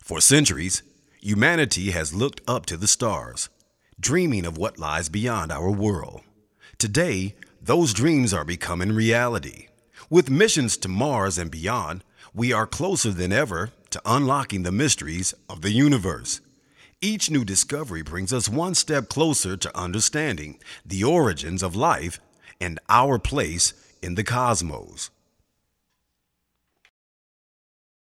For centuries, humanity has looked up to the stars, dreaming of what lies beyond our world. Today, those dreams are becoming reality. With missions to Mars and beyond, we are closer than ever to unlocking the mysteries of the universe. Each new discovery brings us one step closer to understanding the origins of life and our place in the cosmos.